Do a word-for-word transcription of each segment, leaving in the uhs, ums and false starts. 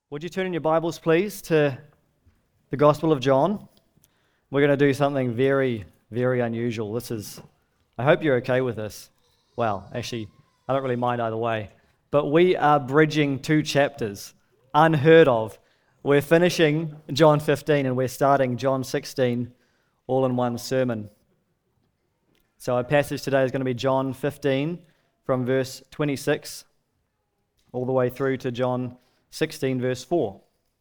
Would you turn in your Bibles, please, to the Gospel of John? We're going to do something very, very unusual. This is, I hope you're okay with this. Well, actually, I don't really mind either way. But we are bridging two chapters, unheard of. We're finishing John fifteen and we're starting John sixteen, all in one sermon. So our passage today is going to be John fifteen, from verse twenty-six, all the way through to John sixteen, verse four.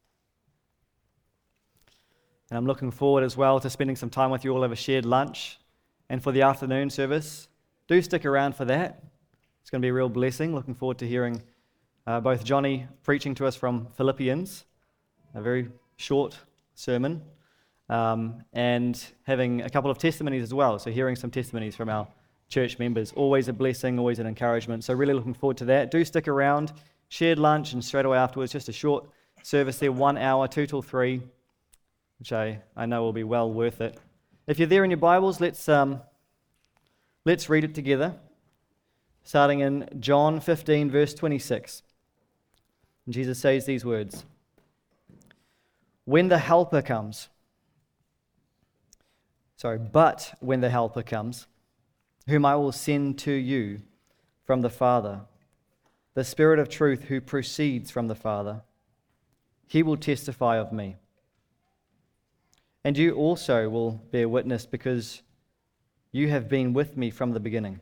And I'm looking forward as well to spending some time with you all over shared lunch. And for the afternoon service, do stick around for that. It's going to be a real blessing. Looking forward to hearing uh, both Johnny preaching to us from Philippians, a very short sermon, um, and having a couple of testimonies as well. So hearing some testimonies from our church members. Always a blessing, always an encouragement. So really looking forward to that. Do stick around. Shared lunch, and straight away afterwards, just a short service there, one hour, two till three, which I, I know will be well worth it. If you're there in your Bibles, let's um, let's read it together, starting in John fifteen, verse twenty-six. And Jesus says these words: When the Helper comes, sorry, but when the Helper comes, whom I will send to you from the Father, the Spirit of truth who proceeds from the Father, he will testify of me. And you also will bear witness because you have been with me from the beginning.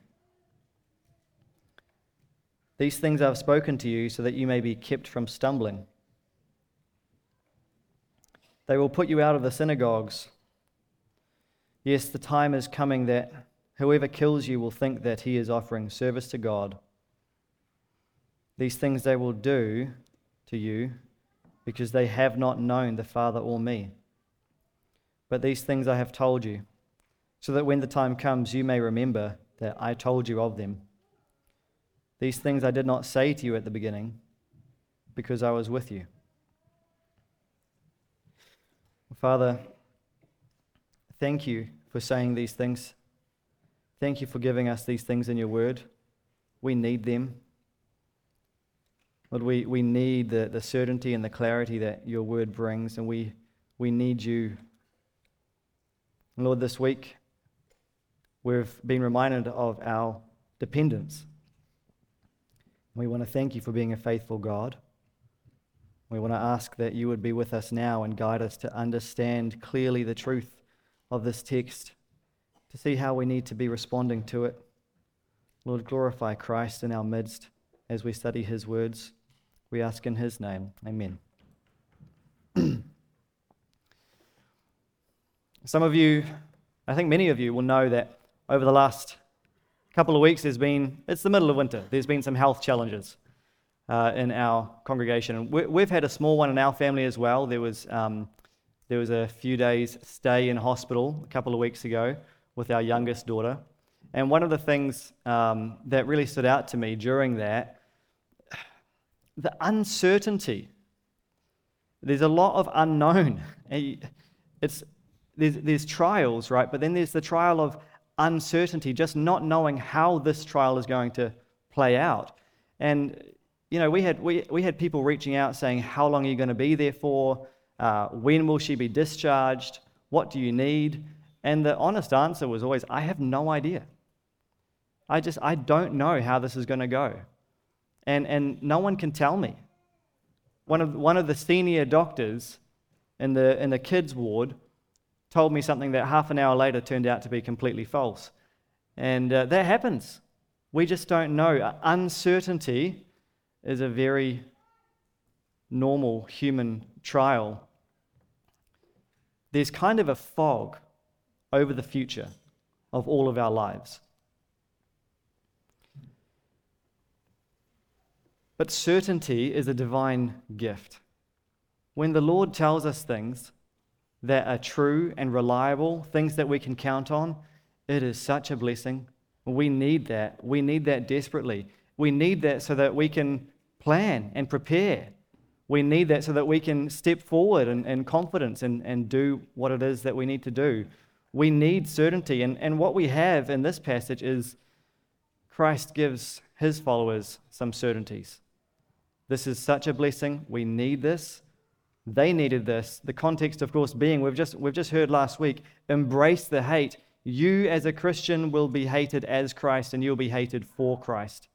These things I have spoken to you so that you may be kept from stumbling. They will put you out of the synagogues. Yes, the time is coming that whoever kills you will think that he is offering service to God. These things they will do to you because they have not known the Father or me. But these things I have told you, so that when the time comes you may remember that I told you of them. These things I did not say to you at the beginning, because I was with you. Father, thank you for saying these things. Thank you for giving us these things in your word. We need them. Lord, we, we need the, the certainty and the clarity that your word brings, and we, we need you. And Lord, this week we've been reminded of our dependence. We want to thank you for being a faithful God. We want to ask that you would be with us now and guide us to understand clearly the truth of this text, to see how we need to be responding to it. Lord, glorify Christ in our midst as we study his words. We ask in his name. Amen. Some of you, I think many of you will know that over the last couple of weeks there's been, it's the middle of winter, there's been some health challenges uh, in our congregation. And we, we've had a small one in our family as well. There was, um, there was a few days stay in hospital a couple of weeks ago with our youngest daughter. And one of the things um, that really stood out to me during that, the uncertainty. There's a lot of unknown. It's there's, there's trials, right? But then there's the trial of uncertainty, just not knowing how this trial is going to play out. And you know, we had we we had people reaching out saying, "How long are you going to be there for? Uh, when will she be discharged? What do you need?" And the honest answer was always, "I have no idea. I just I don't know how this is going to go." And and no one can tell me. One of one of the senior doctors in the in the kids ward told me something that half an hour later turned out to be completely false. And uh, that happens. We just don't know. Uncertainty is a very normal human trial. There's kind of a fog over the future of all of our lives. But certainty is a divine gift. When the Lord tells us things that are true and reliable, things that we can count on, it is such a blessing. We need that. We need that desperately. We need that so that we can plan and prepare. We need that so that we can step forward in, in confidence and, and do what it is that we need to do. We need certainty. And, and what we have in this passage is Christ gives his followers some certainties. This is such a blessing. We need this. They needed this. The context, of course, being, we've just, we've just heard last week, embrace the hate. You as a Christian will be hated as Christ, and you'll be hated for Christ.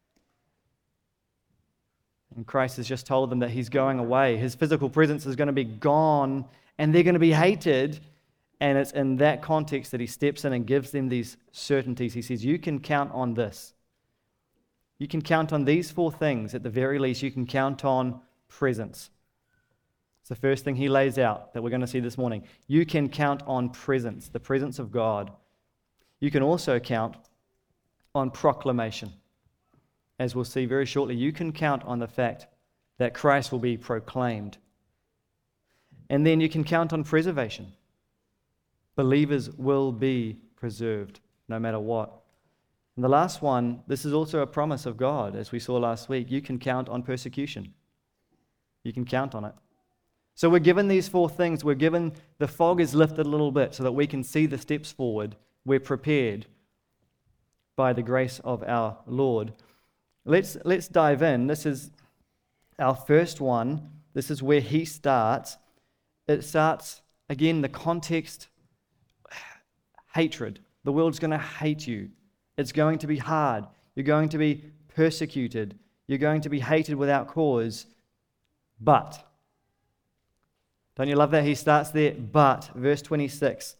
And Christ has just told them that he's going away. His physical presence is going to be gone, and they're going to be hated. And it's in that context that he steps in and gives them these certainties. He says, you can count on this. You can count on these four things. At the very least, you can count on presence. It's the first thing he lays out that we're going to see this morning. You can count on presence, the presence of God. You can also count on proclamation. As we'll see very shortly, you can count on the fact that Christ will be proclaimed. And then you can count on preservation. Believers will be preserved no matter what. And the last one, this is also a promise of God, as we saw last week. You can count on persecution. You can count on it. So we're given these four things. We're given, the fog is lifted a little bit so that we can see the steps forward. We're prepared by the grace of our Lord. Let's, let's dive in. This is our first one. This is where he starts. It starts, again, the context, hatred. The world's going to hate you. It's going to be hard. You're going to be persecuted. You're going to be hated without cause. But, don't you love that? He starts there, but, verse twenty-six.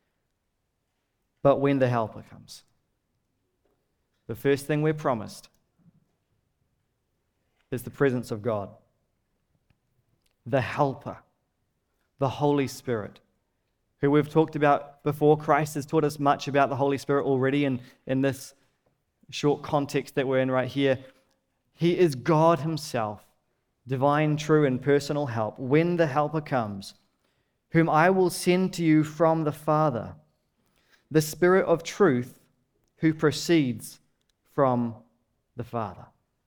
But when the Helper comes. The first thing we're promised is the presence of God. The Helper. The Holy Spirit, who we've talked about before. Christ has taught us much about the Holy Spirit already in, in this short context that we're in right here. He is God himself, divine, true, and personal help. When the Helper comes, whom I will send to you from the Father, the Spirit of truth who proceeds from the Father.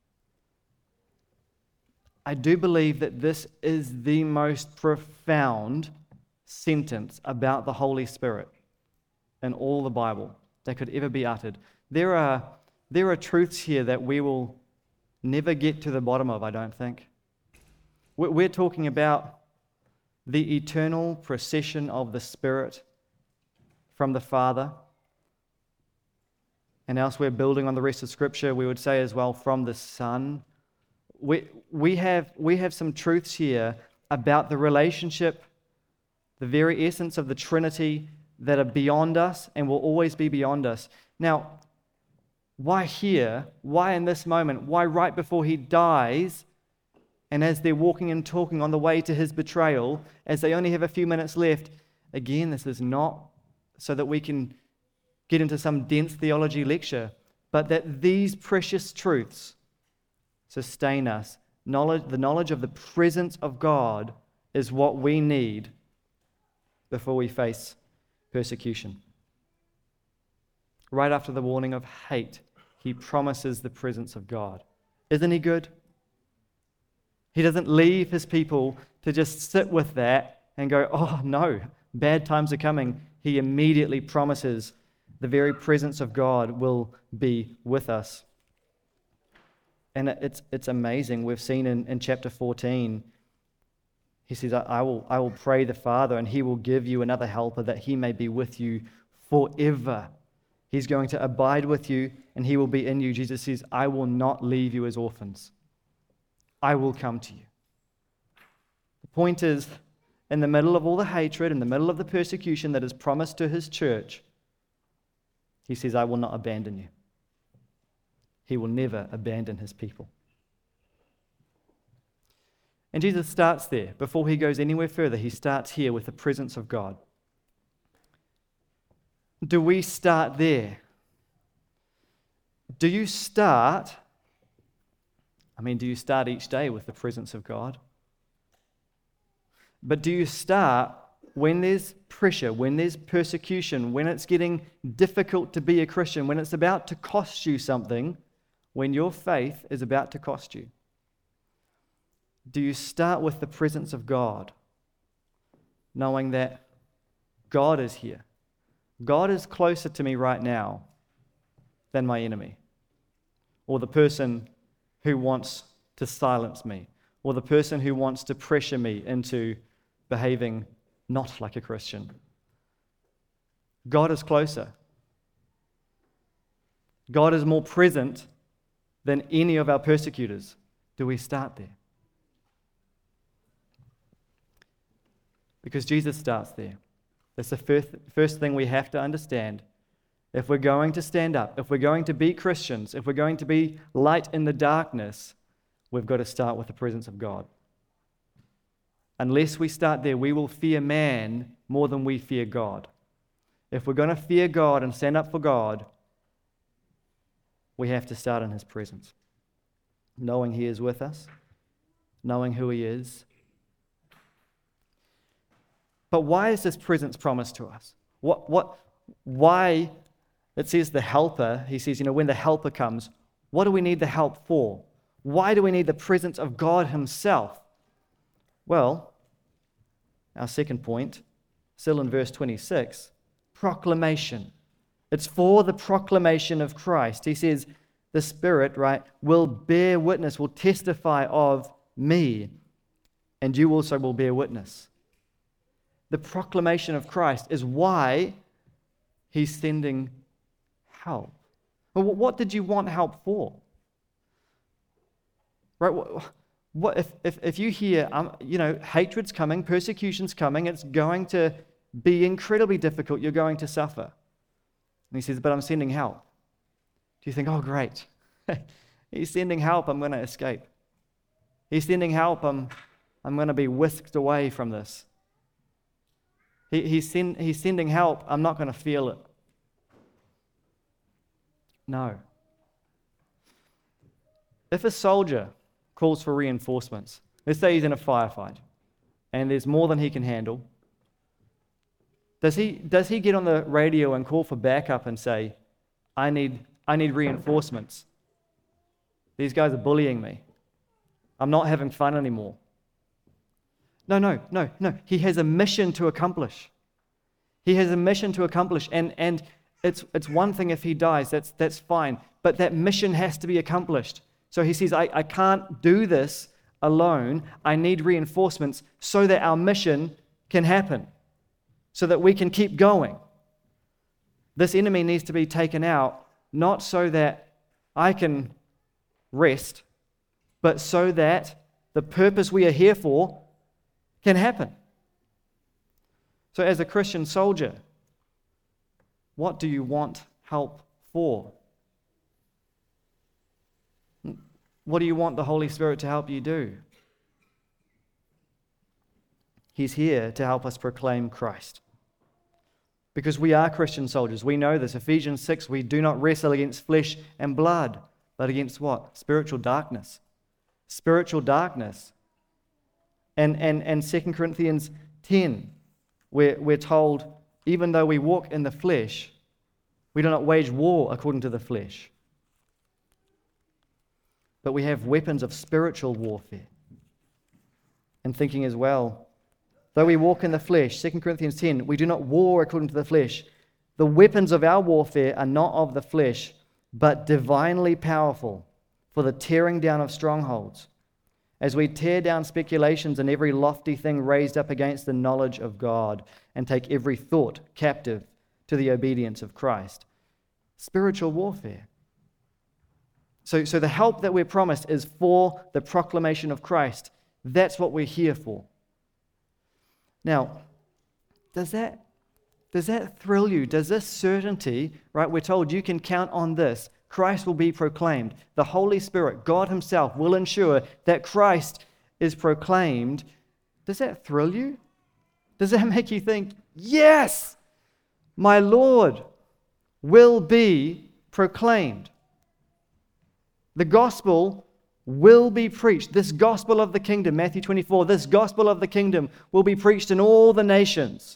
I do believe that this is the most profound sentence about the Holy Spirit in all the Bible that could ever be uttered. There are, there are truths here that we will never get to the bottom of, I don't think. We're talking about the eternal procession of the Spirit from the Father. And elsewhere, building on the rest of Scripture, we would say as well, from the Son. We, we, have, we have some truths here about the relationship, the very essence of the Trinity that are beyond us and will always be beyond us. Now, why here? Why in this moment? Why right before he dies, and as they're walking and talking on the way to his betrayal, as they only have a few minutes left? Again, this is not so that we can get into some dense theology lecture, but that these precious truths sustain us. Knowledge, the knowledge of the presence of God is what we need before we face persecution. Right after the warning of hate, he promises the presence of God. Isn't he good? He doesn't leave his people to just sit with that and go, oh no, bad times are coming. He immediately promises the very presence of God will be with us. And it's it's amazing. We've seen in, in chapter fourteen, he says, I will, I will pray the Father, and he will give you another helper that he may be with you forever. He's going to abide with you, and he will be in you. Jesus says, I will not leave you as orphans. I will come to you. The point is, in the middle of all the hatred, in the middle of the persecution that is promised to his church, he says, I will not abandon you. He will never abandon his people. And Jesus starts there. Before he goes anywhere further, he starts here with the presence of God. Do we start there? Do you start, I mean, do you start each day with the presence of God? But do you start when there's pressure, when there's persecution, when it's getting difficult to be a Christian, when it's about to cost you something, when your faith is about to cost you? Do you start with the presence of God, knowing that God is here? God is closer to me right now than my enemy, or the person who wants to silence me, or the person who wants to pressure me into behaving not like a Christian. God is closer. God is more present than any of our persecutors. Do we start there? Because Jesus starts there. That's the first, first thing we have to understand. If we're going to stand up, if we're going to be Christians, if we're going to be light in the darkness, we've got to start with the presence of God. Unless we start there, we will fear man more than we fear God. If we're going to fear God and stand up for God, we have to start in His presence. Knowing He is with us, knowing who He is. But why is this presence promised to us? What, what, why, it says the helper, he says, you know, when the helper comes, what do we need the help for? Why do we need the presence of God Himself? Well, our second point, still in verse twenty-six, proclamation. It's for the proclamation of Christ. He says, the Spirit, right, will bear witness, will testify of me, and you also will bear witness. The proclamation of Christ is why He's sending help. Well, what did you want help for? Right? What, what if, if if you hear, um, you know, hatred's coming, persecution's coming, it's going to be incredibly difficult. You're going to suffer. And He says, but I'm sending help. Do you think, oh, great. He's sending help, I'm going to escape. He's sending help, I'm, I'm going to be whisked away from this. He, he's, send, he's sending help, I'm not going to feel it. No. If a soldier calls for reinforcements, let's say he's in a firefight, and there's more than he can handle, does he, does he get on the radio and call for backup and say, I need, I need reinforcements? These guys are bullying me. I'm not having fun anymore. No, no, no, no. He has a mission to accomplish. He has a mission to accomplish, and, and it's it's one thing if he dies, that's that's fine, but that mission has to be accomplished. So he says, I, I can't do this alone. I need reinforcements so that our mission can happen, so that we can keep going. This enemy needs to be taken out, not so that I can rest, but so that the purpose we are here for can happen. So as a Christian soldier, what do you want help for? What do you want the Holy Spirit to help you do? He's here to help us proclaim Christ. Because we are Christian soldiers. We know this. Ephesians six, we do not wrestle against flesh and blood, but against what? Spiritual darkness. Spiritual darkness. And, and, and Second Corinthians ten, where we're told, even though we walk in the flesh, we do not wage war according to the flesh. But we have weapons of spiritual warfare. And thinking as well, though we walk in the flesh, Second Corinthians ten, we do not war according to the flesh. The weapons of our warfare are not of the flesh, but divinely powerful for the tearing down of strongholds, as we tear down speculations and every lofty thing raised up against the knowledge of God, and take every thought captive to the obedience of Christ. Spiritual warfare. So, so the help that we're promised is for the proclamation of Christ. That's what we're here for. Now, does that, does that thrill you? Does this certainty, right, we're told you can count on this. Christ will be proclaimed. The Holy Spirit, God Himself, will ensure that Christ is proclaimed. Does that thrill you? Does that make you think, yes, my Lord will be proclaimed? The gospel will be preached. This gospel of the kingdom, Matthew twenty-four, this gospel of the kingdom will be preached in all the nations.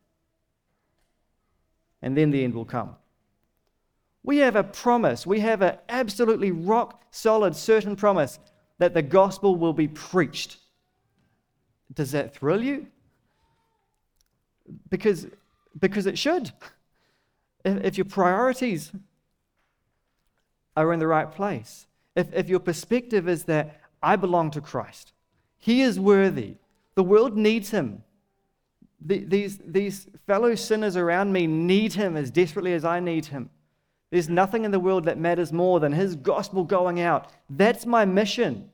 And then the end will come. We have a promise. We have an absolutely rock solid, certain promise that the gospel will be preached. Does that thrill you? Because, because it should. If, if your priorities are in the right place, if, if your perspective is that I belong to Christ. He is worthy. The world needs him. The, these, these fellow sinners around me need him as desperately as I need him. There's nothing in the world that matters more than his gospel going out. That's my mission.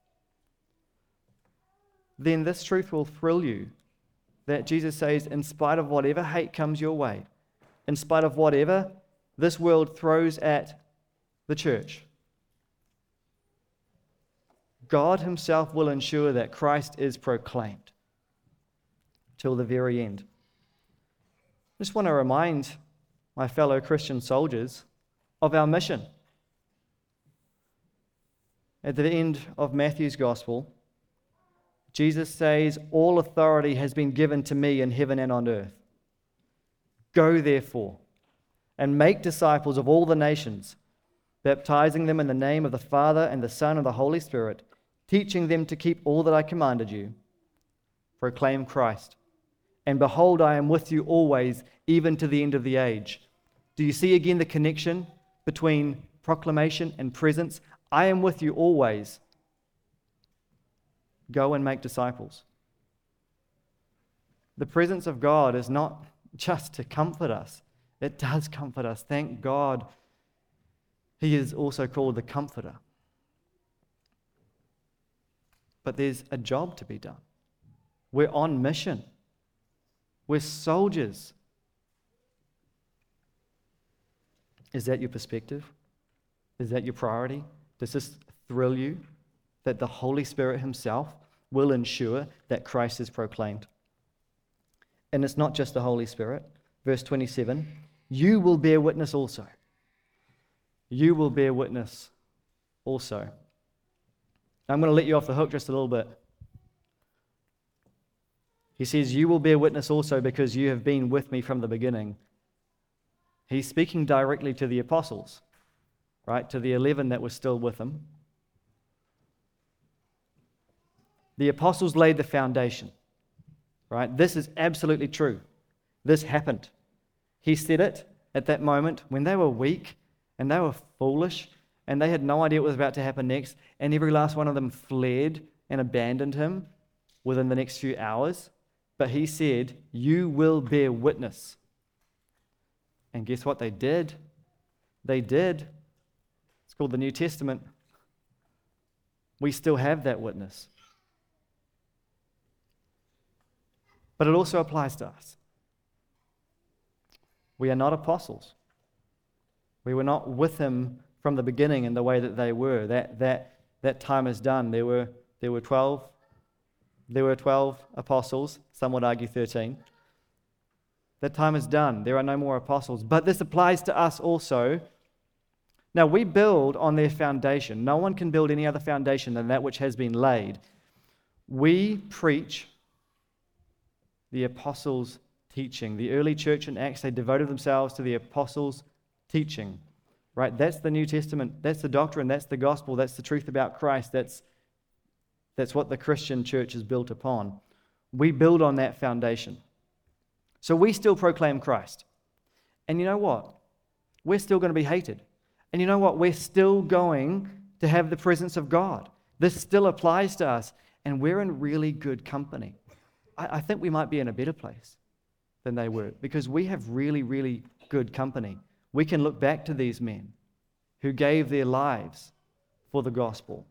Then this truth will thrill you, that Jesus says, in spite of whatever hate comes your way, in spite of whatever this world throws at the church, God himself will ensure that Christ is proclaimed till the very end. I just want to remind my fellow Christian soldiers of our mission. At the end of Matthew's Gospel, Jesus says, all authority has been given to me in heaven and on earth. Go therefore and make disciples of all the nations, baptizing them in the name of the Father and the Son and the Holy Spirit, teaching them to keep all that I commanded you. Proclaim Christ. And behold, I am with you always, even to the end of the age. Do you see again the connection between proclamation and presence? I am with you always. Go and make disciples. The presence of God is not just to comfort us. It does comfort us. Thank God he is also called the Comforter. But there's a job to be done. We're on mission. We're soldiers. Is that your perspective? Is that your priority? Does this thrill you that the Holy Spirit himself will ensure that Christ is proclaimed? And it's not just the Holy Spirit. Verse twenty-seven, you will bear witness also. You will bear witness also. I'm going to let you off the hook just a little bit. He says, you will bear witness also because you have been with me from the beginning. He's speaking directly to the apostles, right? To the eleven that were still with him. The apostles laid the foundation, right? This is absolutely true. This happened. He said it at that moment when they were weak and they were foolish and they had no idea what was about to happen next, and every last one of them fled and abandoned him within the next few hours. But he said, you will bear witness. And guess what they did? They did. It's called the New Testament. We still have that witness. But it also applies to us. We are not apostles. We were not with him from the beginning in the way that they were. That that that time is done. There were there were twelve. There were twelve apostles. Some would argue thirteen. That time is done. There are no more apostles. But this applies to us also. Now, we build on their foundation. No one can build any other foundation than that which has been laid. We preach the apostles' teaching. The early church in Acts, they devoted themselves to the apostles' teaching. Right? That's the New Testament. That's the doctrine. That's the gospel. That's the truth about Christ. That's, that's what the Christian church is built upon. We build on that foundation. So we still proclaim Christ. And you know what? We're still going to be hated. And you know what? We're still going to have the presence of God. This still applies to us. And we're in really good company. I, I think we might be in a better place than they were because we have really, really good company. We can look back to these men who gave their lives for the gospel,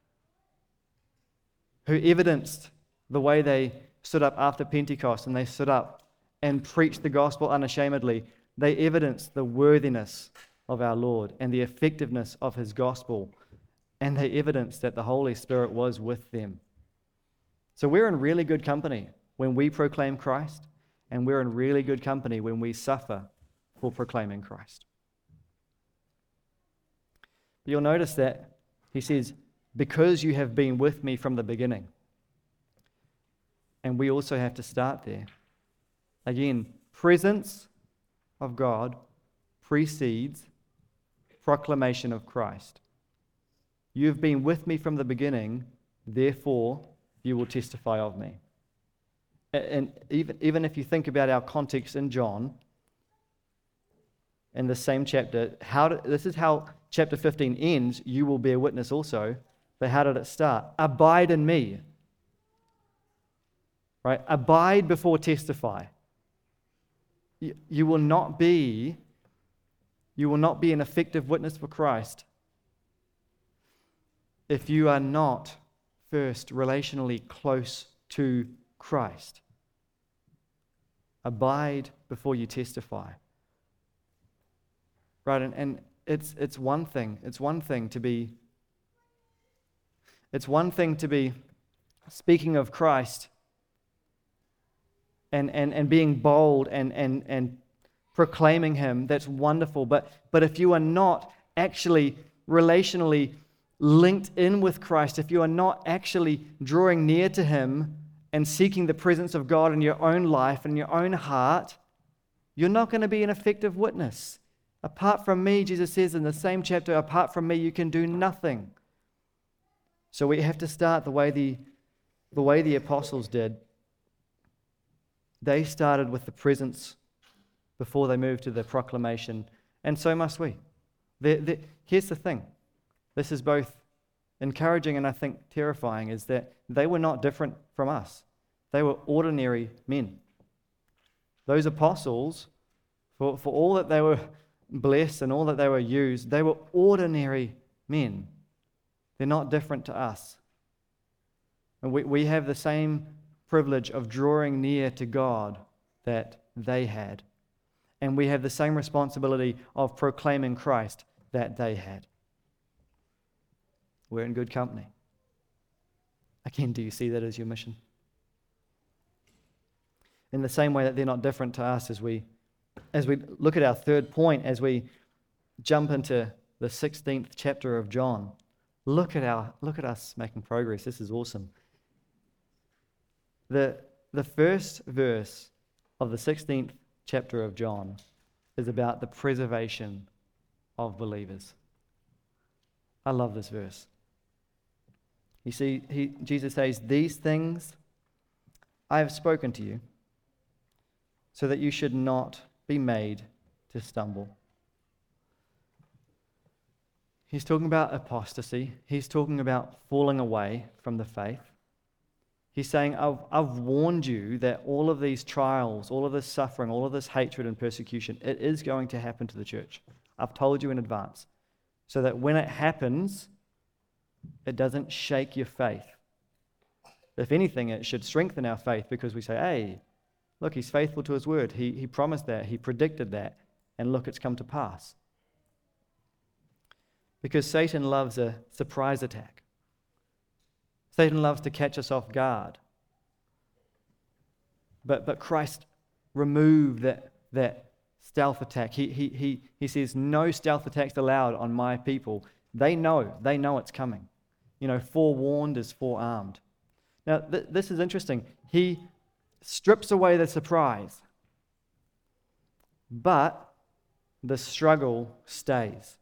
who evidenced the way they stood up after Pentecost and they stood up and preached the gospel unashamedly. They evidenced the worthiness of our Lord and the effectiveness of his gospel, and they evidenced that the Holy Spirit was with them. So we're in really good company when we proclaim Christ, and we're in really good company when we suffer for proclaiming Christ. You'll notice that he says, because you have been with me from the beginning. And we also have to start there. Again, presence of God precedes proclamation of Christ. You've been with me from the beginning, therefore you will testify of me. And even, even if you think about our context in John, in the same chapter, how do, this is how chapter fifteen ends, you will bear witness also. But how did it start? Abide in me. Right? Abide before testify. You, you will not be, you will not be an effective witness for Christ if you are not first relationally close to Christ. Abide before you testify. Right, and, and it's it's one thing, it's one thing to be it's one thing to be speaking of Christ and and, and being bold and, and, and proclaiming him. That's wonderful. But but if you are not actually relationally linked in with Christ, if you are not actually drawing near to him and seeking the presence of God in your own life and your own heart, you're not going to be an effective witness. Apart from me, Jesus says in the same chapter, apart from me, you can do nothing. So we have to start the way the, the way the apostles did. They started with the presence before they moved to the proclamation, and so must we. They're, they're, here's the thing. This is both encouraging and I think terrifying, is that they were not different from us. They were ordinary men. Those apostles, for, for all that they were blessed and all that they were used, they were ordinary men. They're not different to us. And we, we have the same privilege of drawing near to God that they had. And we have the same responsibility of proclaiming Christ that they had. We're in good company. Again, do you see that as your mission? In the same way that they're not different to us, as we as we look at our third point, as we jump into the sixteenth chapter of John, look at our look at us making progress. This is awesome. The the first verse of the sixteenth chapter of John is about the preservation of believers. I love this verse. You see, he, Jesus says, "These things I have spoken to you, so that you should not be made to stumble." He's talking about apostasy. He's talking about falling away from the faith. He's saying, I've, I've warned you that all of these trials, all of this suffering, all of this hatred and persecution, it is going to happen to the church. I've told you in advance, so that when it happens, it doesn't shake your faith. If anything, it should strengthen our faith, because we say, hey, look, he's faithful to his word. He, he promised that. He predicted that. And look, it's come to pass. Because Satan loves a surprise attack. Satan loves to catch us off guard. But, but Christ removed that, that stealth attack. He, he, he, he says, no stealth attacks allowed on my people. They know. They know it's coming. You know, forewarned is forearmed. Now, th- this is interesting. He strips away the surprise, but the struggle stays.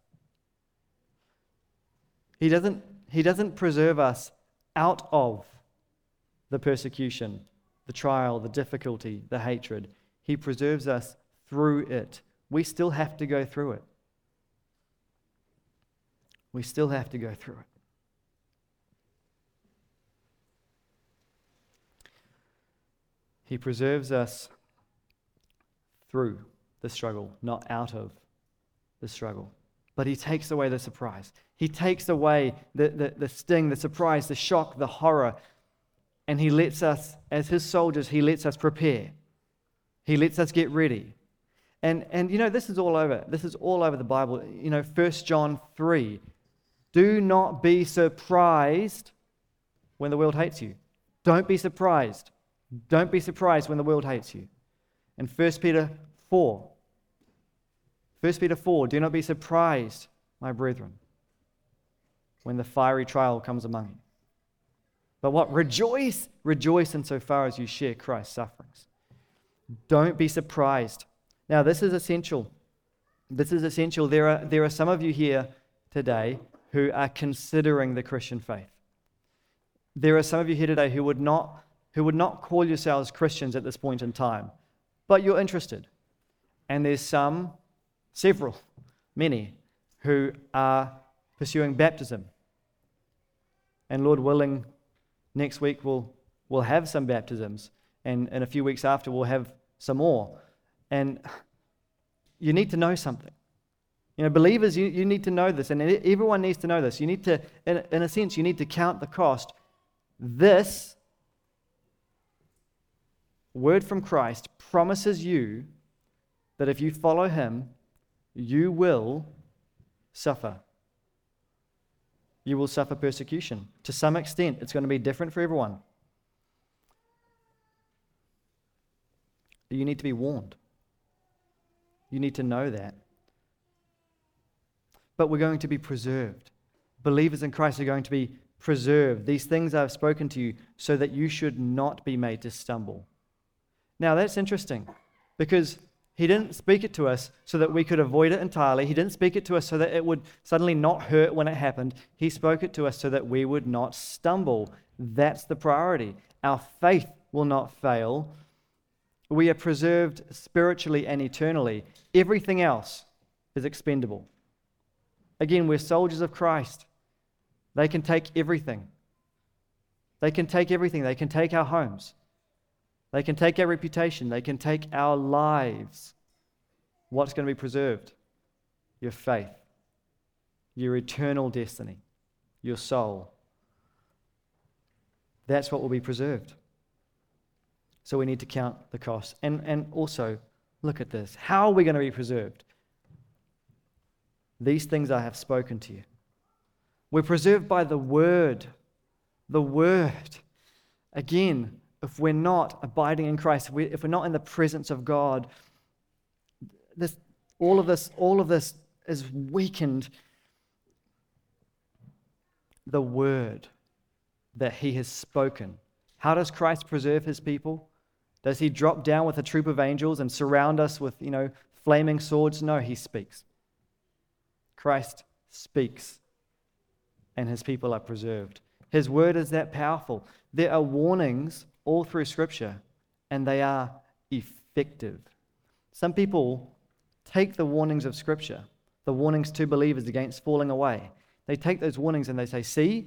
He doesn't, he doesn't preserve us out of the persecution, the trial, the difficulty, the hatred. He preserves us through it. We still have to go through it. We still have to go through it. He preserves us through the struggle, not out of the struggle. But he takes away the surprise. He takes away the, the, the sting, the surprise, the shock, the horror. And he lets us, as his soldiers, he lets us prepare. He lets us get ready. And, and you know, this is all over. This is all over the Bible. You know, First John three. Do not be surprised when the world hates you. Don't be surprised. Don't be surprised when the world hates you. And First Peter four. First Peter four, do not be surprised, my brethren, when the fiery trial comes among you. But what? Rejoice. Rejoice insofar as you share Christ's sufferings. Don't be surprised. Now, this is essential. This is essential. There are, there are some of you here today who are considering the Christian faith. There are some of you here today who would not who would not call yourselves Christians at this point in time, but you're interested. And there's some, several, many, who are pursuing baptism. And Lord willing, next week we'll, we'll have some baptisms. And, and a few weeks after, we'll have some more. And you need to know something. You know, believers, you, you need to know this. And everyone needs to know this. You need to, in, in a sense, you need to count the cost. This word from Christ promises you that if you follow him, you will suffer. You will suffer persecution. To some extent, it's going to be different for everyone. But you need to be warned. You need to know that. But we're going to be preserved. Believers in Christ are going to be preserved. These things I've spoken to you so that you should not be made to stumble. Now that's interesting because he didn't speak it to us so that we could avoid it entirely. He didn't speak it to us so that it would suddenly not hurt when it happened. He spoke it to us so that we would not stumble. That's the priority. Our faith will not fail. We are preserved spiritually and eternally. Everything else is expendable. Again, we're soldiers of Christ. They can take everything. They can take everything. They can take our homes. They can take our reputation. They can take our lives. What's going to be preserved? Your faith, your eternal destiny, your soul. That's what will be preserved. So we need to count the cost. And, and also, look at this. How are we going to be preserved? These things I have spoken to you. We're preserved by the Word. The Word. Again, if we're not abiding in Christ, if, we, if we're not in the presence of God, this, all of this, all of this is weakened. The Word that He has spoken. How does Christ preserve His people? Does He drop down with a troop of angels and surround us with, you know, flaming swords? No, He speaks. Christ speaks, and His people are preserved. His word is that powerful. There are warnings all through Scripture, and they are effective. Some people take the warnings of Scripture, the warnings to believers against falling away. They take those warnings and they say, see,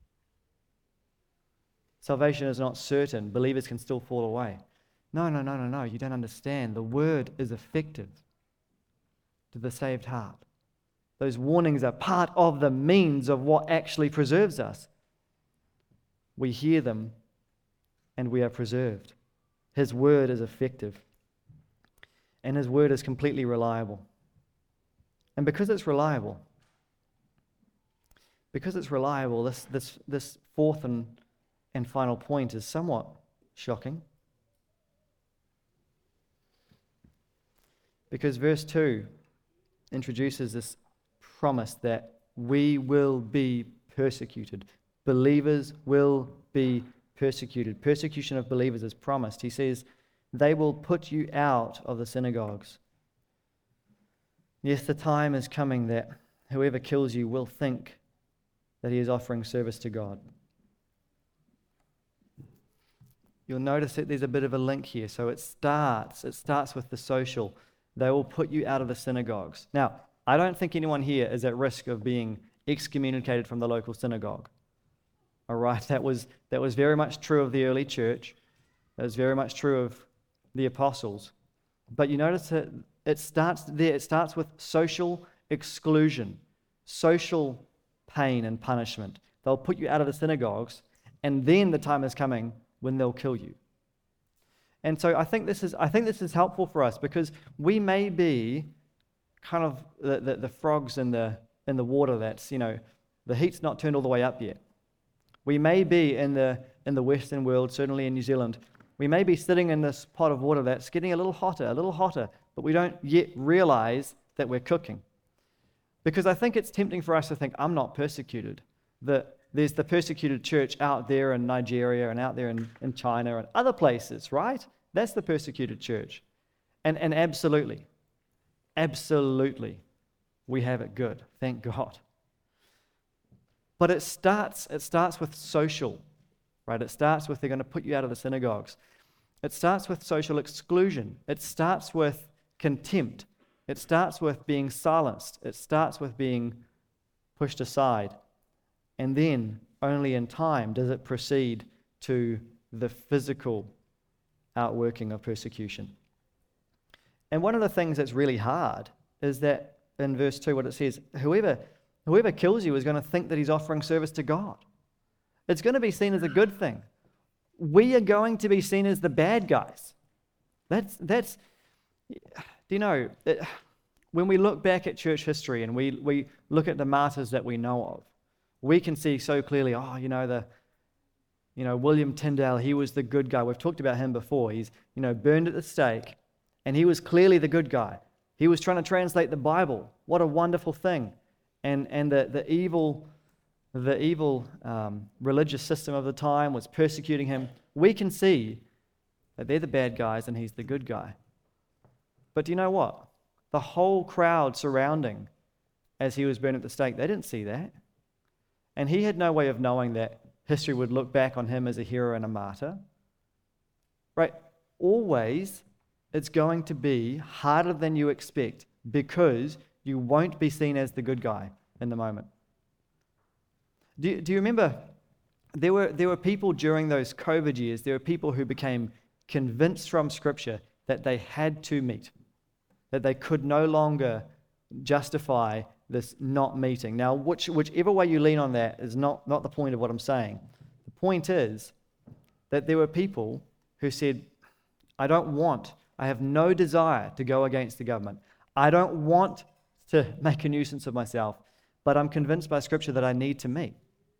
salvation is not certain. Believers can still fall away. No, no, no, no, no. You don't understand. The word is effective to the saved heart. Those warnings are part of the means of what actually preserves us. We hear them and we are preserved. His word is effective. And His word is completely reliable. And because it's reliable, because it's reliable, this, this, this fourth and, and final point is somewhat shocking. Because verse two introduces this promise that we will be persecuted. Believers will be persecuted. Persecution of believers is promised. He says, they will put you out of the synagogues. Yes, the time is coming that whoever kills you will think that he is offering service to God. You'll notice that there's a bit of a link here. So it starts, it starts with the social. They will put you out of the synagogues. Now, I don't think anyone here is at risk of being excommunicated from the local synagogue. All right, that was, that was very much true of the early church. That was very much true of the apostles. But you notice that it starts there. It starts with social exclusion, social pain and punishment. They'll put you out of the synagogues, and then the time is coming when they'll kill you. And so I think this is I think this is helpful for us because we may be kind of the, the, the frogs in the in the water that's, you know, the heat's not turned all the way up yet. We may be in the in the Western world, certainly in New Zealand, we may be sitting in this pot of water that's getting a little hotter, a little hotter, but we don't yet realize that we're cooking. Because I think it's tempting for us to think, I'm not persecuted. That there's the persecuted church out there in Nigeria and out there in, in China and other places, right? That's the persecuted church. And and absolutely, absolutely, we have it good, thank God. But it starts, it starts with social, right? It starts with they're going to put you out of the synagogues. It starts with social exclusion. It starts with contempt. It starts with being silenced. It starts with being pushed aside. And then only in time does it proceed to the physical outworking of persecution. And one of the things that's really hard is that in verse two, what it says, whoever, whoever kills you is going to think that he's offering service to God. It's going to be seen as a good thing. We are going to be seen as the bad guys. That's, that's do you know, it, when we look back at church history and we, we look at the martyrs that we know of, we can see so clearly, oh, you know, the, you know, William Tyndale, he was the good guy. We've talked about him before. He's, you know, burned at the stake, and he was clearly the good guy. He was trying to translate the Bible. What a wonderful thing. And and the, the evil, the evil um, religious system of the time was persecuting him. We can see that they're the bad guys and he's the good guy. But do you know what? The whole crowd surrounding as he was burned at the stake, they didn't see that. And he had no way of knowing that history would look back on him as a hero and a martyr. Right? Always, it's going to be harder than you expect because you won't be seen as the good guy in the moment. Do you, do you remember there were there were people during those COVID years, there were people who became convinced from Scripture that they had to meet, that they could no longer justify this not meeting. Now, which, whichever way you lean on that is not, not the point of what I'm saying. The point is that there were people who said, I don't want, I have no desire to go against the government. I don't want to make a nuisance of myself, but I'm convinced by Scripture that I need to meet.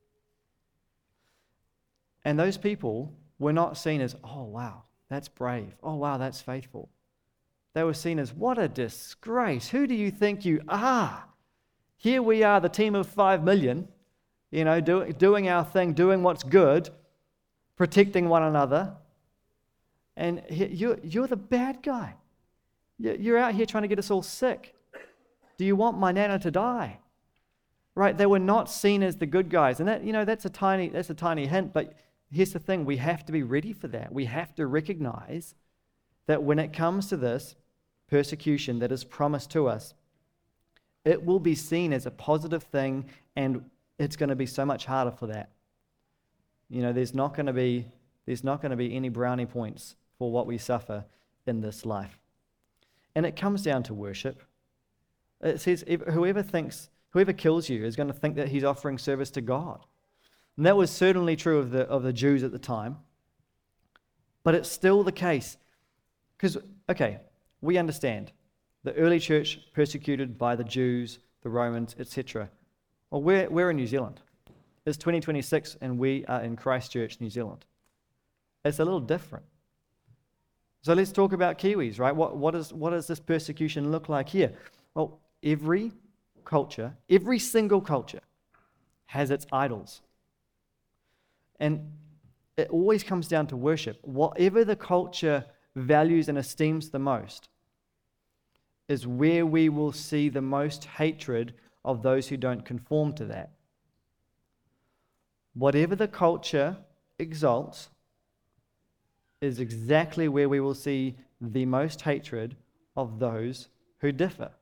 And those people were not seen as, oh, wow, that's brave. Oh, wow, that's faithful. They were seen as, what a disgrace. Who do you think you are? Here we are, the team of five million, you know, do, doing our thing, doing what's good, protecting one another. And you're, you're the bad guy. You're out here trying to get us all sick. Do you want my nana to die? Right? They were not seen as the good guys. And that, you know, that's a tiny, that's a tiny hint, but here's the thing, we have to be ready for that. We have to recognize that when it comes to this persecution that is promised to us, it will be seen as a positive thing, and it's going to be so much harder for that. You know, there's not going to be there's not going to be any brownie points for what we suffer in this life. And it comes down to worship. It says whoever thinks, whoever kills you is going to think that he's offering service to God. And that was certainly true of the of the Jews at the time. But it's still the case. Because, okay, we understand. The early church persecuted by the Jews, the Romans, et cetera. Well, we're, we're in New Zealand. It's twenty twenty-six and we are in Christchurch, New Zealand. It's a little different. So let's talk about Kiwis, right? What, what, is, what does this persecution look like here? Well, every culture, every single culture has its idols. And it always comes down to worship. Whatever the culture values and esteems the most is where we will see the most hatred of those who don't conform to that. Whatever the culture exalts is exactly where we will see the most hatred of those who differ.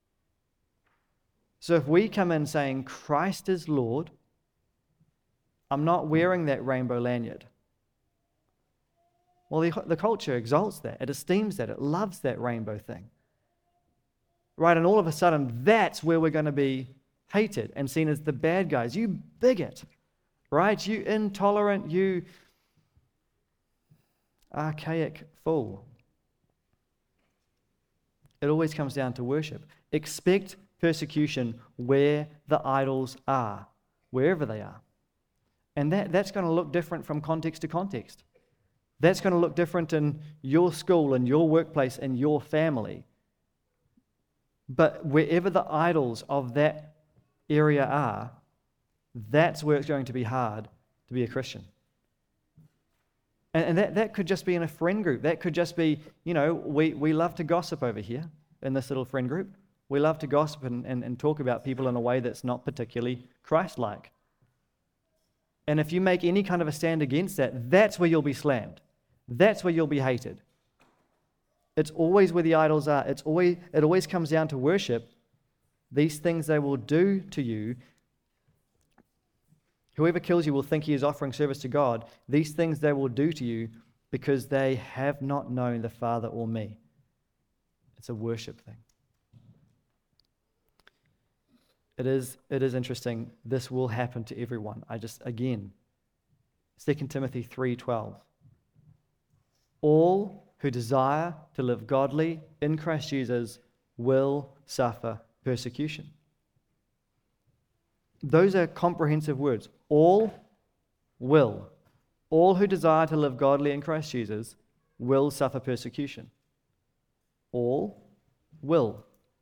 So if we come in saying, Christ is Lord, I'm not wearing that rainbow lanyard. Well, the, the culture exalts that. It esteems that. It loves that rainbow thing. Right, and all of a sudden, that's where we're going to be hated and seen as the bad guys. You bigot, right? You intolerant, you archaic fool. It always comes down to worship. Expect persecution where the idols are, wherever they are. And that, that's going to look different from context to context. That's going to look different in your school, in your workplace, in your family. But wherever the idols of that area are, that's where it's going to be hard to be a Christian. And, and that, that could just be in a friend group. That could just be, you know, we, we love to gossip over here in this little friend group. We love to gossip and, and, and talk about people in a way that's not particularly Christ-like. And if you make any kind of a stand against that, that's where you'll be slammed. That's where you'll be hated. It's always where the idols are. It's always, it always comes down to worship. These things they will do to you Whoever kills you will think he is offering service to God. These things they will do to you because they have not known the Father or me. It's a worship thing. It is, it is interesting. This will happen to everyone. I just, again, Second Timothy three twelve. All who desire to live godly in Christ Jesus will suffer persecution. Those are comprehensive words. All will. All who desire to live godly in Christ Jesus will suffer persecution. All will.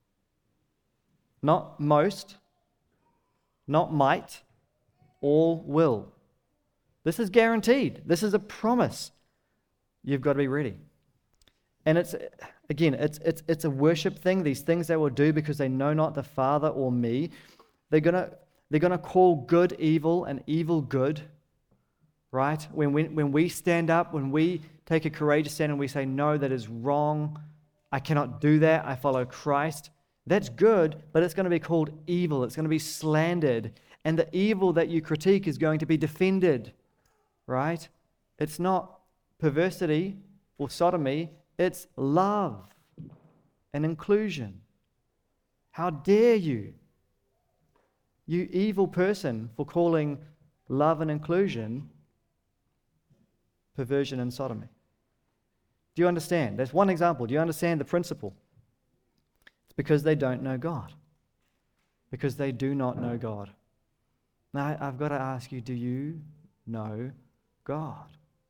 Not most, not might, all will. This is guaranteed. This is a promise. You've got to be ready. And it's, again, it's it's it's a worship thing. These things they will do because they know not the Father or me. They're gonna they're gonna call good evil and evil good. Right? When we when we stand up, when we take a courageous stand and we say, no, that is wrong. I cannot do that. I follow Christ. That's good, but it's going to be called evil. It's going to be slandered. And the evil that you critique is going to be defended. Right? It's not perversity or sodomy. It's love and inclusion. How dare you, you evil person, for calling love and inclusion perversion and sodomy. Do you understand? That's one example. Do you understand the principle? It's because they don't know God. Because they do not know God. Now, I've got to ask you, do you know God?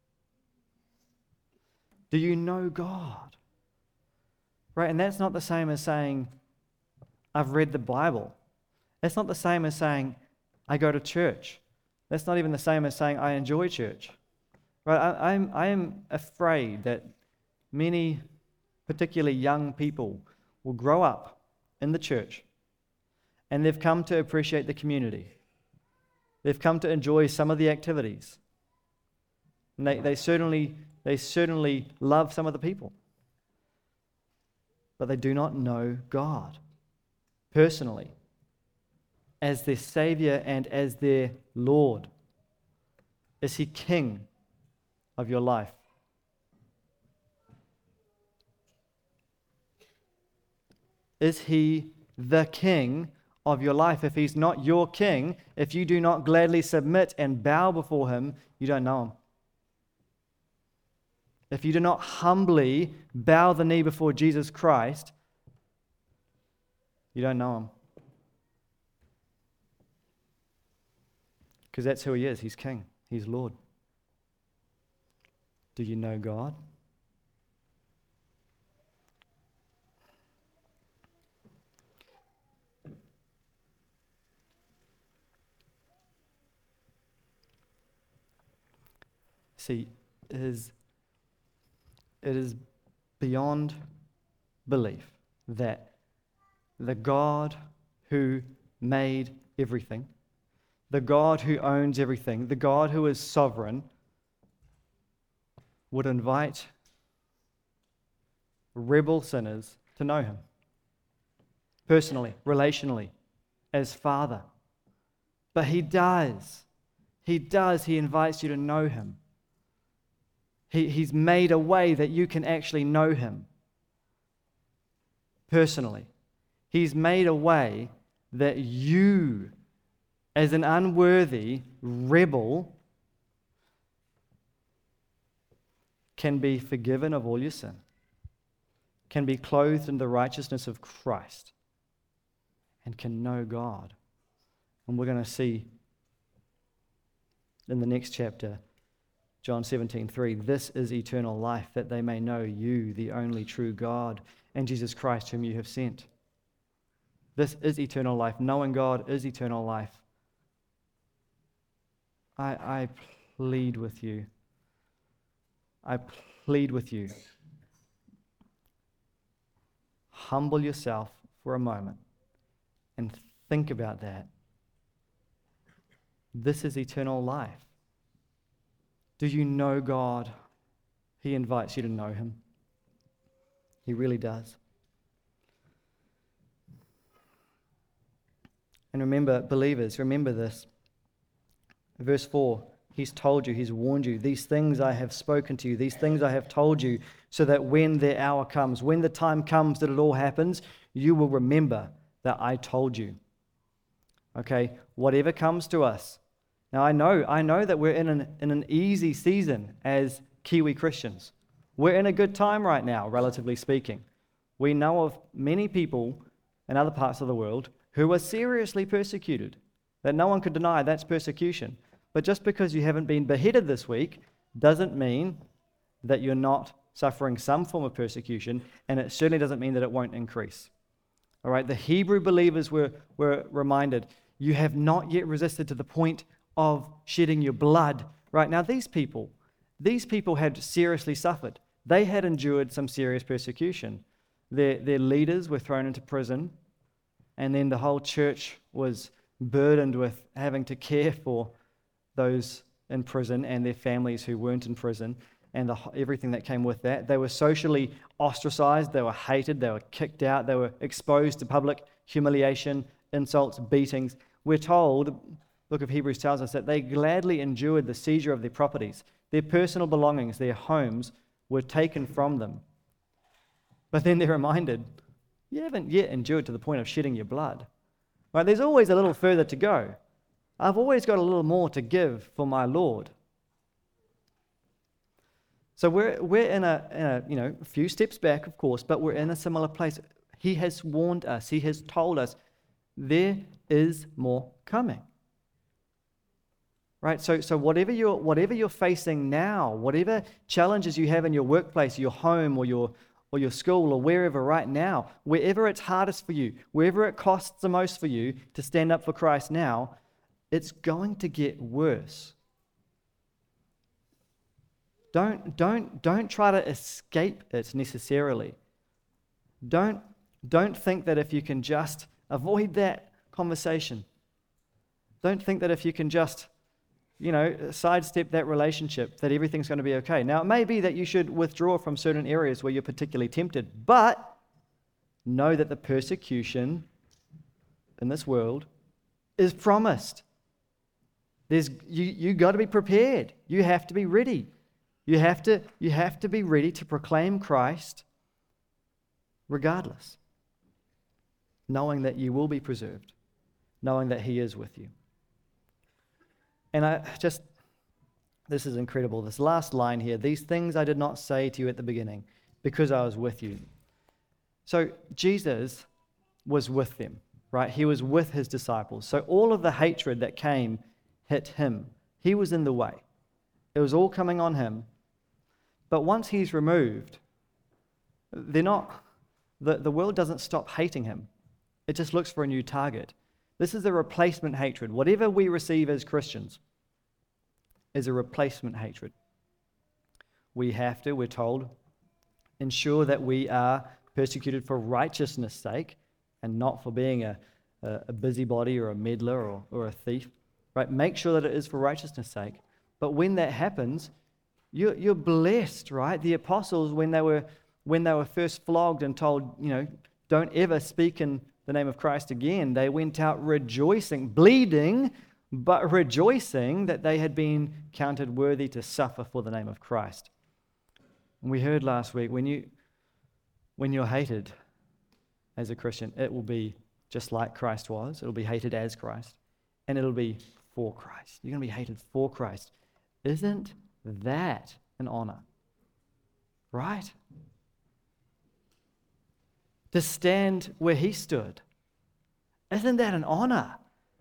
Do you know God? Right? And that's not the same as saying, I've read the Bible. That's not the same as saying, I go to church. That's not even the same as saying, I enjoy church. Right? I, I'm, I am afraid that many, particularly young people, will grow up in the church and they've come to appreciate the community. They've come to enjoy some of the activities. And they, they certainly they certainly love some of the people. But they do not know God personally as their Savior and as their Lord. Is He King of your life? Is He the King of your life? If He's not your King, if you do not gladly submit and bow before Him, you don't know Him. If you do not humbly bow the knee before Jesus Christ, you don't know Him. Because that's who He is. He's King. He's Lord. Do you know God? See, it is, it is beyond belief that the God who made everything, the God who owns everything, the God who is sovereign, would invite rebel sinners to know Him personally, relationally, as Father. But He does. He does. He invites you to know Him. He, he's made a way that you can actually know Him personally. He's made a way that you, as an unworthy rebel, can be forgiven of all your sin, can be clothed in the righteousness of Christ, and can know God. And we're going to see in the next chapter, John seventeen three, this is eternal life, that they may know you, the only true God, and Jesus Christ, whom you have sent. This is eternal life. Knowing God is eternal life. I, I plead with you. I plead with you. Humble yourself for a moment and think about that. This is eternal life. Do you know God? He invites you to know Him. He really does. And remember, believers, remember this. Verse four, he's told you, he's warned you, these things I have spoken to you, these things I have told you, so that when the hour comes, when the time comes that it all happens, you will remember that I told you. Okay, whatever comes to us. Now I know, I know that we're in an, in an easy season as Kiwi Christians. We're in a good time right now, relatively speaking. We know of many people in other parts of the world who are seriously persecuted, that no one could deny that's persecution. But just because you haven't been beheaded this week doesn't mean that you're not suffering some form of persecution, and it certainly doesn't mean that it won't increase. All right, the Hebrew believers were, were reminded, you have not yet resisted to the point of shedding your blood. Right now, these people, these people had seriously suffered. They had endured some serious persecution. Their, their leaders were thrown into prison, and then the whole church was burdened with having to care for those in prison and their families who weren't in prison, and the, everything that came with that. They were socially ostracized, they were hated, they were kicked out, they were exposed to public humiliation, insults, beatings. We're told, the book of Hebrews tells us, that they gladly endured the seizure of their properties. Their personal belongings, their homes, were taken from them. But then they're reminded, you haven't yet endured to the point of shedding your blood. Right? There's always a little further to go. I've always got a little more to give for my Lord. So we're we're in a, in a you know a few steps back, of course, but we're in a similar place. He has warned us. He has told us there is more coming. Right? So so whatever you're whatever you're facing now, whatever challenges you have in your workplace, your home, or your or your school, or wherever right now, wherever it's hardest for you, wherever it costs the most for you to stand up for Christ now, it's going to get worse. Don't, don't, don't try to escape it necessarily. Don't, don't think that if you can just avoid that conversation, don't think that if you can just, you know, sidestep that relationship, that everything's going to be okay. Now, it may be that you should withdraw from certain areas where you're particularly tempted, but know that the persecution in this world is promised. There's, you, you got to be prepared. You have to be ready. You have to, you have to be ready to proclaim Christ regardless, knowing that you will be preserved, knowing that He is with you. And I just, this is incredible. This last line here, these things I did not say to you at the beginning because I was with you. So Jesus was with them, right? He was with His disciples. So all of the hatred that came hit Him. He was in the way. It was all coming on Him. But once He's removed, they're not, the, the world doesn't stop hating Him. It just looks for a new target. This is a replacement hatred. Whatever we receive as Christians is a replacement hatred. We have to, we're told, ensure that we are persecuted for righteousness' sake and not for being a, a, a busybody or a meddler or, or a thief. Right? Make sure that it is for righteousness' sake. But when that happens, you're, you're blessed, right? The apostles, when they were when they were first flogged and told, you know, don't ever speak in the name of Christ again, they went out rejoicing, bleeding, but rejoicing that they had been counted worthy to suffer for the name of Christ. And we heard last week, when you when you're hated as a Christian, it will be just like Christ was. It'll be hated as Christ, and it'll be for Christ. You're going to be hated for Christ. Isn't that an honor? Right? To stand where He stood. Isn't that an honor?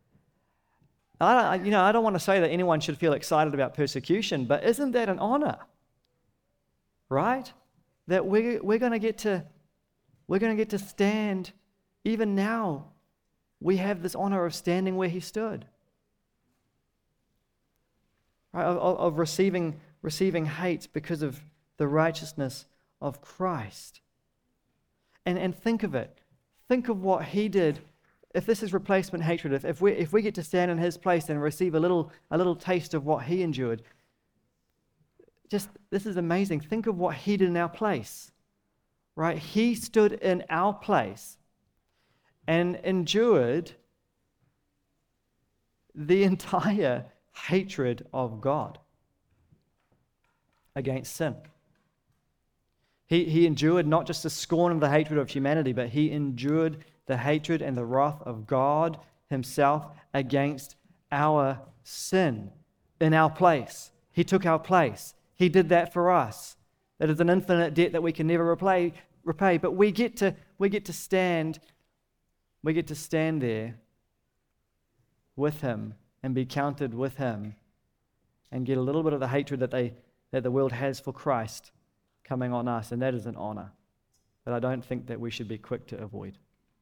I don't, you know, I don't want to say that anyone should feel excited about persecution, but isn't that an honor? Right? That we're, we're going to get to we're going to get to stand. Even now, we have this honor of standing where He stood. Right? Of, of receiving receiving hate because of the righteousness of Christ. And and think of it. Think of what He did. If this is replacement hatred, if, if we if we get to stand in His place and receive a little a little taste of what He endured, just this is amazing. Think of what He did in our place. Right? He stood in our place and endured the entire hatred of God against sin. He, he endured not just the scorn of the hatred of humanity, but he endured the hatred and the wrath of God himself against our sin in our place. He took our place. He did that for us. That is an infinite debt that we can never repay, repay. But we get to we get to stand, we get to stand there with him and be counted with him and get a little bit of the hatred that they that the world has for Christ coming on us, and that is an honor that I don't think that we should be quick to avoid.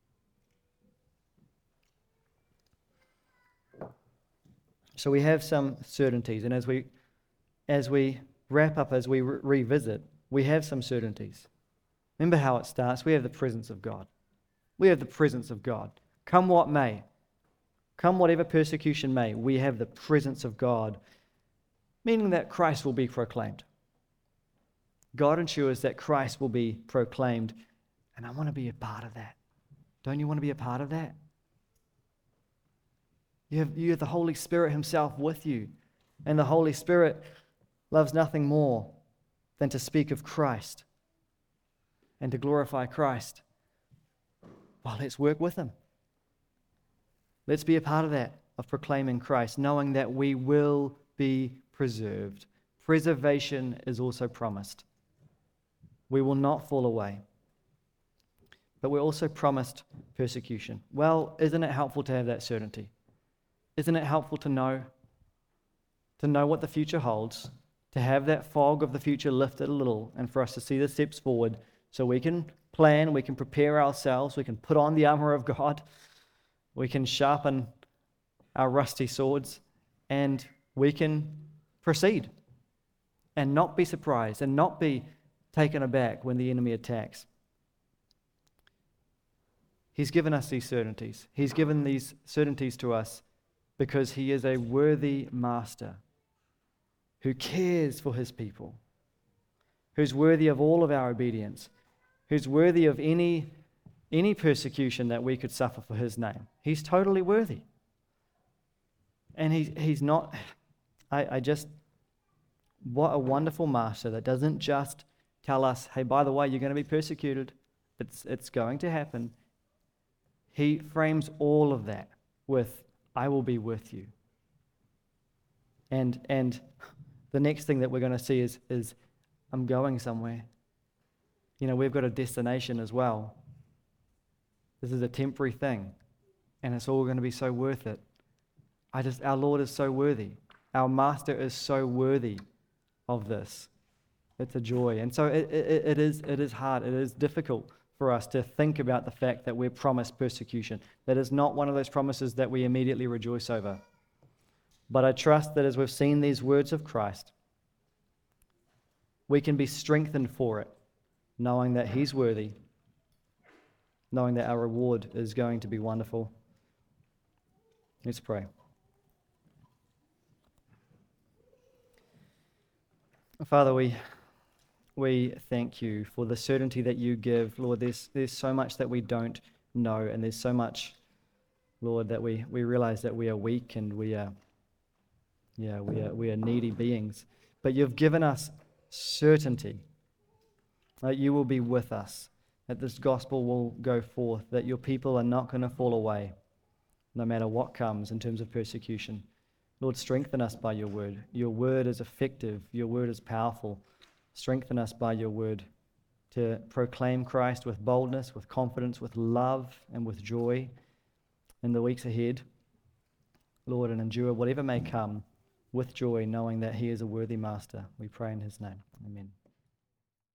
So we have some certainties, and as we as we wrap up, as we re- revisit, we have some certainties. Remember how it starts. We have the presence of God. We have the presence of God. Come what may, come whatever persecution may, we have the presence of God, meaning that Christ will be proclaimed. God ensures that Christ will be proclaimed, and I want to be a part of that. Don't you want to be a part of that? You have, you have the Holy Spirit himself with you, and the Holy Spirit loves nothing more than to speak of Christ and to glorify Christ. Well, let's work with him. Let's be a part of that, of proclaiming Christ, knowing that we will be preserved. Preservation is also promised. We will not fall away. But we're also promised persecution. Well, isn't it helpful to have that certainty? Isn't it helpful to know, to know what the future holds, to have that fog of the future lifted a little, and for us to see the steps forward so we can plan, we can prepare ourselves, we can put on the armor of God, we can sharpen our rusty swords, and we can proceed and not be surprised and not be taken aback when the enemy attacks. He's given us these certainties. He's given these certainties to us because he is a worthy master who cares for his people, who's worthy of all of our obedience, who's worthy of any, any persecution that we could suffer for his name. He's totally worthy. And he, he's not, I, I just, what a wonderful master that doesn't just tell us, hey, by the way, you're going to be persecuted. It's, it's going to happen. He frames all of that with, I will be with you. And and the next thing that we're going to see is, is I'm going somewhere. You know, we've got a destination as well. This is a temporary thing, and it's all going to be so worth it. I just, our Lord is so worthy. Our Master is so worthy of this. It's a joy. And so it, it, it is it is hard. It is difficult for us to think about the fact that we're promised persecution. That is not one of those promises that we immediately rejoice over. But I trust that as we've seen these words of Christ, we can be strengthened for it, knowing that he's worthy, knowing that our reward is going to be wonderful. Let's pray. Father, we we thank you for the certainty that you give. Lord, there's there's so much that we don't know, and there's so much, Lord, that we, we realize that we are weak and we are yeah, we are we are needy beings. But you've given us certainty that you will be with us, that this gospel will go forth, that your people are not going to fall away, no matter what comes in terms of persecution. Lord, strengthen us by your word. Your word is effective. Your word is powerful. Strengthen us by your word to proclaim Christ with boldness, with confidence, with love, and with joy in the weeks ahead. Lord, and endure whatever may come with joy, knowing that he is a worthy master. We pray in his name. Amen.